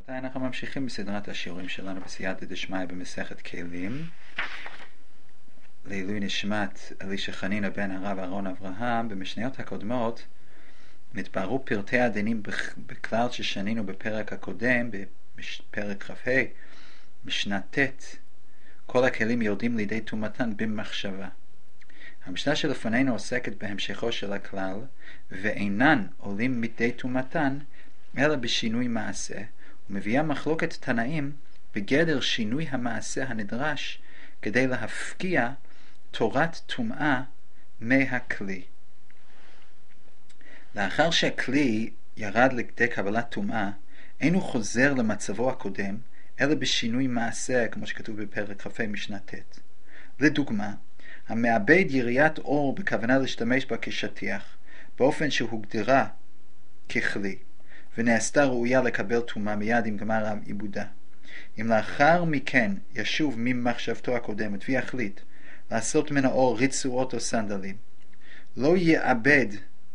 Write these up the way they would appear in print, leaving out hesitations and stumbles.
רבותיי, אנחנו ממשיכים בסדרת השיעורים שלנו בסייעתא דשמיא במסכת כלים. לעילוי נשמת אלישע חנינא בן הרב אהרון אברהם. במשניות הקודמות נתבהרו פרטי הדינים בכלל ששנינו בפרק הקודם, בפרק כ"ה, משנה ט', כל הכלים יורדים לידי טומאתן במחשבה. המשנה שלפנינו עוסקת בהמשכו של הכלל, ואינן עולים מידי טומאתן אלא בשינוי מעשה, ומביאה מחלוקת תנאים בגדר שינוי המעשה הנדרש כדי להפקיע תורת טומאה מהכלי. לאחר שהכלי ירד לכדי קבלת טומאה, אינו חוזר למצבו הקודם, אלא בשינוי מעשה, כמו שכתוב בפרק כ"ה משנה ט'. לדוגמה, המאבד יריית אור בכוונה להשתמש בה כשטיח, באופן שהוגדרה ככלי, ונעשתה ראויה לקבל טומאה מיד עם גמר העיבודה. אם לאחר מכן ישוב ממחשבתו הקודמת ויחליט לעשות מן האור רצועות או סנדלים, לא יאבד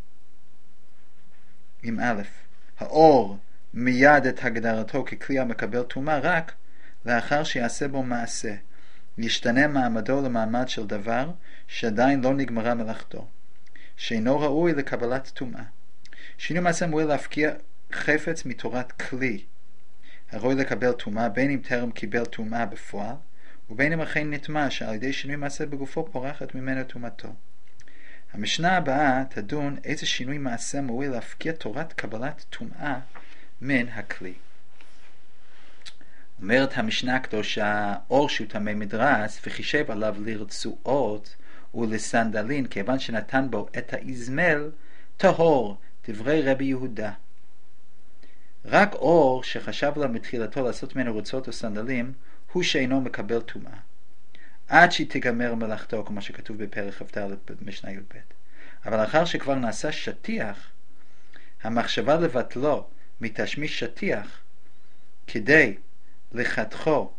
עם א' האור מיד את הגדרתו ככלי המקבל טומאה, רק לאחר שיעשה בו מעשה, ישתנה מעמדו למעמד של דבר שעדיין לא נגמרה מלאכתו, שאינו ראוי לקבלת טומאה. שינוי מעשה מועיל להפקיע חפץ מתורת כלי הראוי לקבל טומאה, בין אם טרם קיבל טומאה בפועל, ובין אם אכן נטמא שעל ידי שינוי מעשה בגופו פורחת ממנו טומאתו. המשנה הבאה תדון איזה שינוי מעשה מועיל להפקיע תורת קבלת טומאה מן הכלי. אומרת המשנה הקדושה, אור שהוא טמא מדרס וחישב עליו לרצועות ולסנדלין, כיוון שנתן בו את האזמל, טהור, דברי רבי יהודה. רק אור שחשב לה מתחילתו לעשות ממנו רצועות או סנדלים, הוא שאינו מקבל טומאה, עד שהיא תיגמר מלאכתו, כמו שכתוב בפרק כ"ד במשנה י"ב. אבל לאחר שכבר נעשה שטיח, המחשבה לבטלו מתשמיש שטיח כדי לחתכו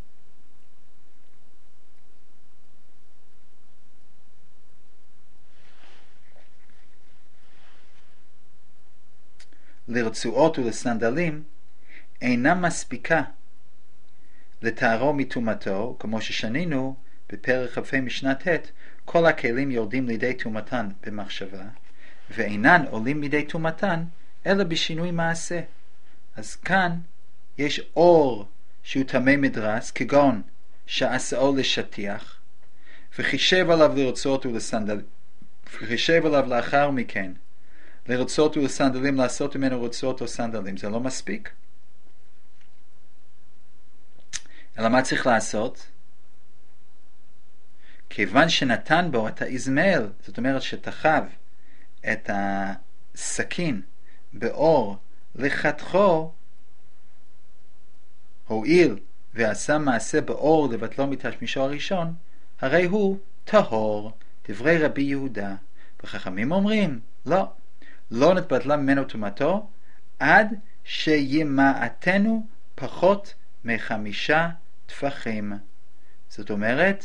לרצועות ולסנדלים, אינה מספיקה לתארו מטומאתו, כמו ששנינו בפרק כ"ה משנה ט', כל הכלים יורדים לידי טומאתן במחשבה, ואינן עולים מידי טומאתן אלא בשינוי מעשה. אז כאן יש אור שהוא טמא מדרס, כגון שעשאו לשטיח, וחישב עליו לרצועות ולסנדלים, וחישב עליו לאחר מכן לרצות ולסנדלים, לעשות ממנו רצות או סנדלים. זה לא מספיק. אלא מה צריך לעשות? כיוון שנתן בו את האזמל, זאת אומרת שתחב את הסכין באור לחתכו, הועיל ועשה מעשה באור לבטלו מתשמישו הראשון, הרי הוא טהור, דברי רבי יהודה. וחכמים אומרים, לא נתבטלה ממנו טומאתו עד שימעטנו פחות מ5 טפחים. זאת אומרת,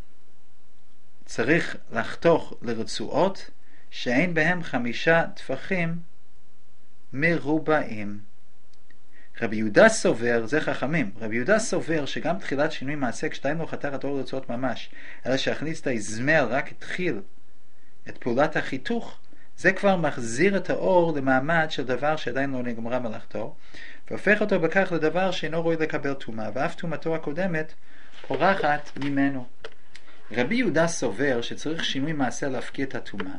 צריך לחתוך לרצועות שאין בהם 5 טפחים מרובעים. רבי יהודה סובר, זה חכמים, רבי יהודה סובר שגם תחילת שינוי מעשה כשתיים לא חתך את אור לרצועות ממש, אלא שהכניס את האזמל רק התחיל את פעולת החיתוך, זה כבר מחזיר את האור למעמד של דבר שעדיין לא נגמרה מלאכתו, והופך אותו בכך לדבר שאינו ראוי לקבל טומאה, ואף טומאתו הקודמת פורחת ממנו. רבי יהודה סובר שצריך שינוי מעשה להפקיע את הטומאה,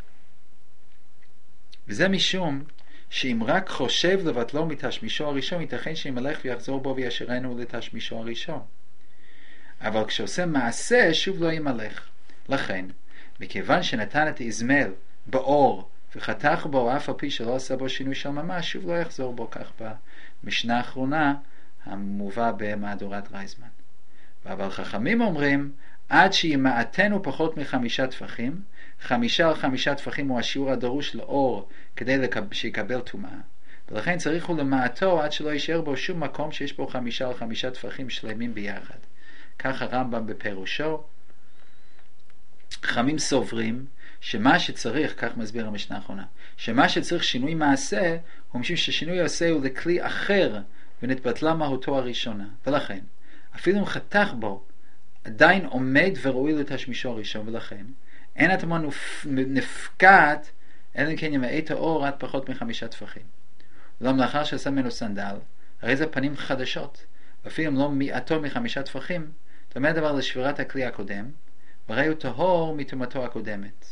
וזה משום שאם רק חושב לבטלו מתשמישו הראשון, ייתכן שימלך ויחזור בו וישרנו לתשמישו הראשון. אבל כשעושה מעשה שוב לא ימלך. לכן, מכיוון שנתן את האזמל באור וחתך בו אף על פי שלא עשה בו שינוי של ממש, שוב לא יחזור בו, כך במשנה האחרונה המובא במהדורת רייזמן. אבל חכמים אומרים, עד שימעטנו פחות מ5 טפחים, 5 על 5 טפחים הוא השיעור הדרוש לאור כדי שיקבל טומאה, ולכן צריך הוא למעטו עד שלא יישאר בו שום מקום שיש בו 5 על 5 טפחים שלמים ביחד. כך הרמב"ם בפירושו. חכמים סוברים שמה שצריך, כך מסביר המשנה האחרונה, שמה שצריך שינוי מעשה, הוא משום ששינוי עושה הוא לכלי אחר ונתבטלה מהותו הראשונה. ולכן, אפילו אם חתך בו, עדיין עומד וראוי לתשמישו הראשון, ולכן אין הטומאה נפקעת, אלא אם כן ימעט האור עד פחות מ5 טפחים. אולם לאחר שעשה ממנו סנדל, הרי זה פנים חדשות, ואפילו אם לא מעטו מ5 טפחים, דומה הדבר לשבירת הכלי הקודם, והרי הוא טהור מטומאתו הקודמת.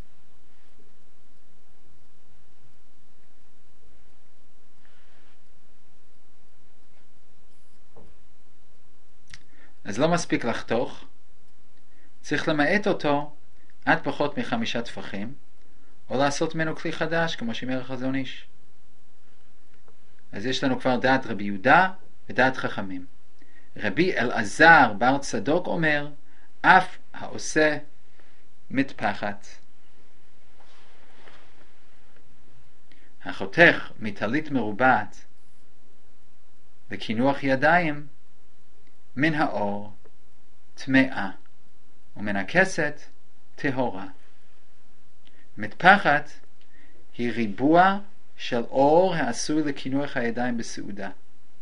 אז לא מספיק לחתוך, צריך למעט אותו עד פחות מ5 טפחים, או לעשות ממנו כלי חדש, כמו שאומר החזון איש. אז יש לנו כבר דעת רבי יהודה ודעת חכמים. רבי אלעזר בר צדוק אומר, אף העושה מטפחת. החותך מטלית מרובעת וקינוח ידיים, מן האור טמאה, ומן הכסת טהורה. מטפחת היא ריבוע של אור העשוי לקינוח הידיים בסעודה.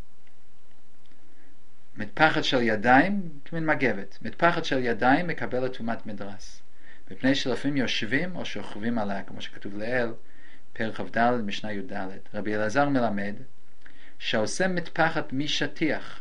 מטפחת של ידיים, כמין מגבת. מטפחת של ידיים מקבלת טומאת מדרס, מפני שלפעמים יושבים או שוכבים עליה, כמו שכתוב לאל, פרק כ"ד משנה י"ד. רבי אלעזר מלמד שעושה מטפחת משטיח,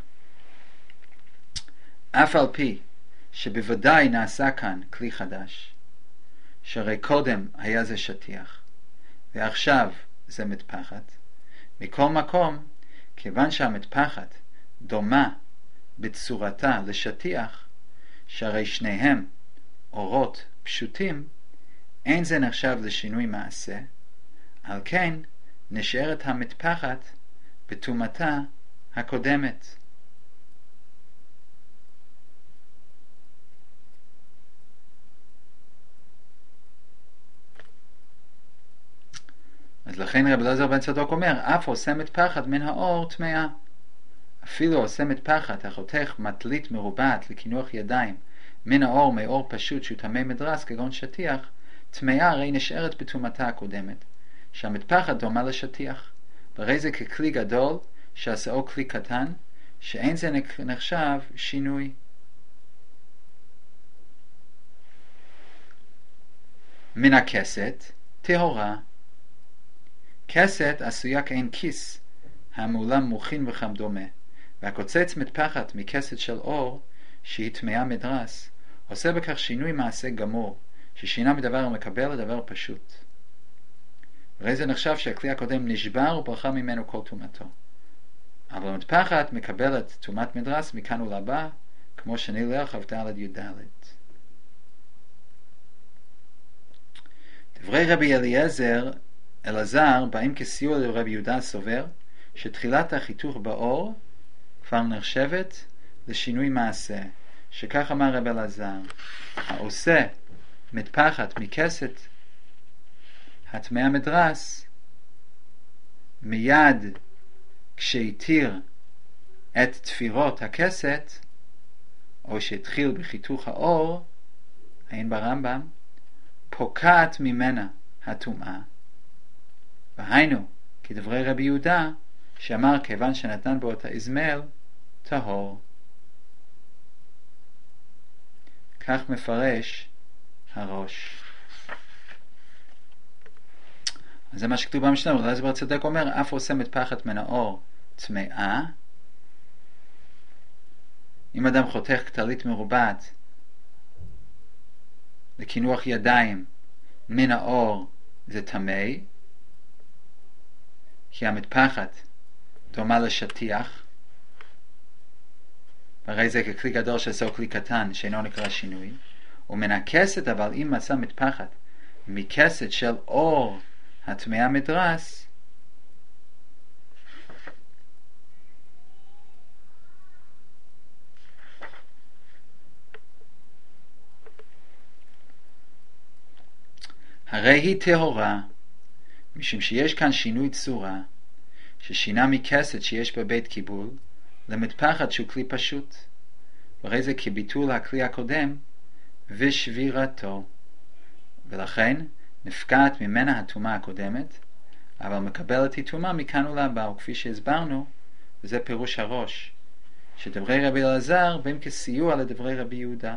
אף על פי שבוודאי נעשה כאן כלי חדש, שהרי קודם היה זה שטיח ועכשיו זה מטפחת. מכל מקום, כיוון שהמטפחת דומה בצורתה לשטיח, שהרי שניהם אורות פשוטים, אין זה נחשב לשינוי מעשה, על כן נשארת המטפחת בטומאתה הקודמת. אז לכן רבי אלעזר בן צדוק אומר, אף עושה מטפחת מן האור טמאה. אפילו עושה מטפחת החותך מטלית מרובעת לקינוח ידיים מן האור מאור פשוט שהוא טמא מדרס כגון שטיח, טמאה הרי נשארת בטומאתה הקודמת, שהמטפחת דומה לשטיח, והרי זה ככלי גדול שעשאו כלי קטן, שאין זה נחשב שינוי. מן הכסת טהורה. כסת עשויה כאין כיס, המעולם מוכין וכדומה, והקוצץ מטפחת מכסת של אור, שהיא טמאה מדרס, עושה בכך שינוי מעשה גמור, ששינה מדבר המקבל לדבר פשוט. הרי זה נחשב שהכלי הקודם נשבר וברחה ממנו כל טומאתו. אבל המטפחת מקבלת טומאת מדרס מכאן ולבא, כמו שנלך כ"ד י"ד. דברי רבי אליעזר אלעזר באים כסיוע לרבי יהודה סובר שתחילת החיתוך באור כבר נחשבת לשינוי מעשה, שכך אמר רבי אלעזר, העושה מטפחת מכסת הטמאה מדרס, מיד כשהתיר את תפירות הכסת, או שהתחיל בחיתוך האור, אין ברמב"ם, פוקעת ממנה הטומאה. והיינו, כדברי רבי יהודה, שאמר כיוון שנתן בו את האזמל, טהור. כך מפרש הראש. אז זה מה שכתוב במשנה. רבי אלעזר בר צדוק אומר, אף עושה מטפחת מן האור טמאה. אם אדם חותך כתלית מרובעת לקינוח ידיים מן האור, זה טמא, כי המטפחת דומה לשטיח, והרי זה ככלי גדול שעשו כלי קטן שאינו נקרא שינוי. ומן הכסת, אבל אם מצא מטפחת מכסת של אור הטמאה מדרס, הרי היא טהורה, משום שיש כאן שינוי צורה, ששינה מכסת שיש בבית קיבול למטפחת שהוא כלי פשוט, והרי זה כביטול הכלי הקודם ושבירתו, ולכן נפקעת ממנה הטומאה הקודמת, אבל מקבלת היא טומאה מכאן ולהבא, וכפי שהסברנו, וזה פירוש הראש, שדברי רבי אלעזר באים כסיוע לדברי רבי יהודה,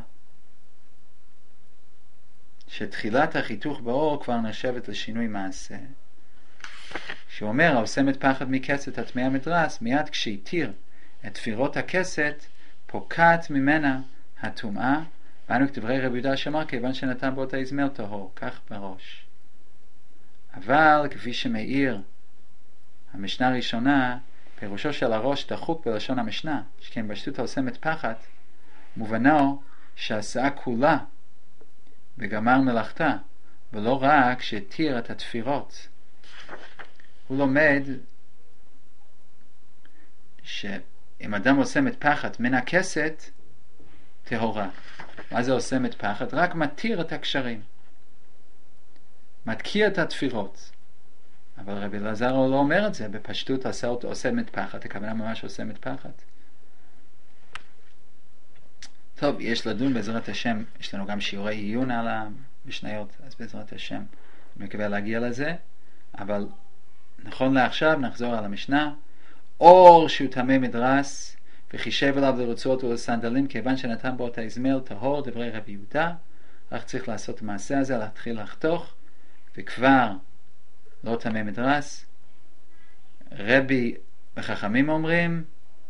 שתחילת החיתוך באור כבר נחשבת לשינוי מעשה, שהוא אומר, העושה מטפחת מכסת הטמא המדרס, מיד כשהתיר את תפירות הכסת, פוקעת ממנה הטומאה, ואנו כדברי רבי יהודה שאמר, כיוון שנתן באותה הזמר טהור, כך בראש. אבל כפי שמאיר המשנה הראשונה, פירושו של הראש דחוק בלשון המשנה, שכן בשטות העושה מטפחת, מובנו שעשה כולה וגמר מלאכתה, ולא רק שהתיר את התפירות. הוא לומד שאם אדם עושה מטפחת מן הכסת, טהורה. מה זה עושה מטפחת? רק מתיר את הקשרים, מתקיע את התפירות. אבל רבי אלעזר לא אומר את זה, בפשטות עושה מטפחת, הכוונה ממש עושה מטפחת. טוב, יש לדון בעזרת השם, יש לנו גם שיעורי עיון על המשניות, אז בעזרת השם אני מקווה להגיע לזה, אבל נכון לעכשיו נחזור על המשנה. אור שהוא טמא מדרס וחישב אליו לרצועות ולסנדלים, כיוון שנתן בו את ההזמר טהור, דברי רבי יהודה, רק צריך לעשות את המעשה הזה, להתחיל לחתוך, וכבר לא טמא מדרס. רבי וחכמים אומרים,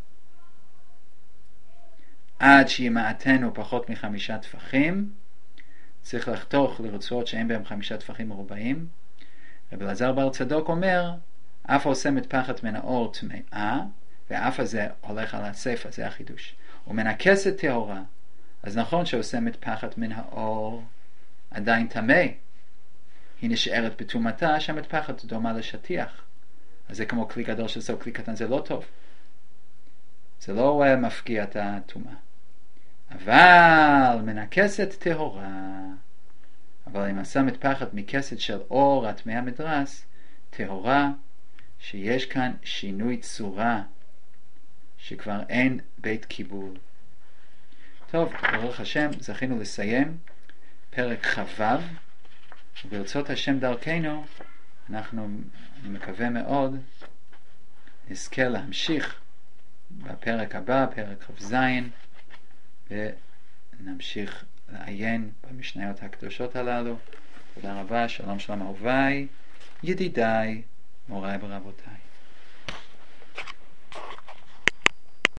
עד שימעטנו פחות מ5 טפחים, צריך לחתוך לרצועות שאין בהם 5 טפחים מרובעים. רבי אלעזר בר צדוק אומר, אף עושה מטפחת מן האור טמאה, ואף הזה הולך על הספר, זה החידוש. ומן הכסת טהורה. אז נכון שעושה מטפחת מן האור עדיין טמא, היא נשארת בטומאתה, שהמטפחת דומה לשטיח. אז זה כמו כלי גדול שעושה כלי קטן, זה לא טוב. זה לא מפקיע את הטומאה. אבל מן הכסת טהורה. אבל אם עשה מטפחת מכסת של אור הטמא המדרס, טהורה, שיש כאן שינוי צורה, שכבר אין בית קיבול. טוב, ברוך השם, זכינו לסיים פרק חו"ו, וברצות השם דרכנו, אני מקווה מאוד, נזכה להמשיך בפרק הבא, פרק כ"ז, ונמשיך לעיין במשניות הקדושות הללו. תודה רבה, שלום שלום אהוביי, ידידיי, מוריי ורבותיי.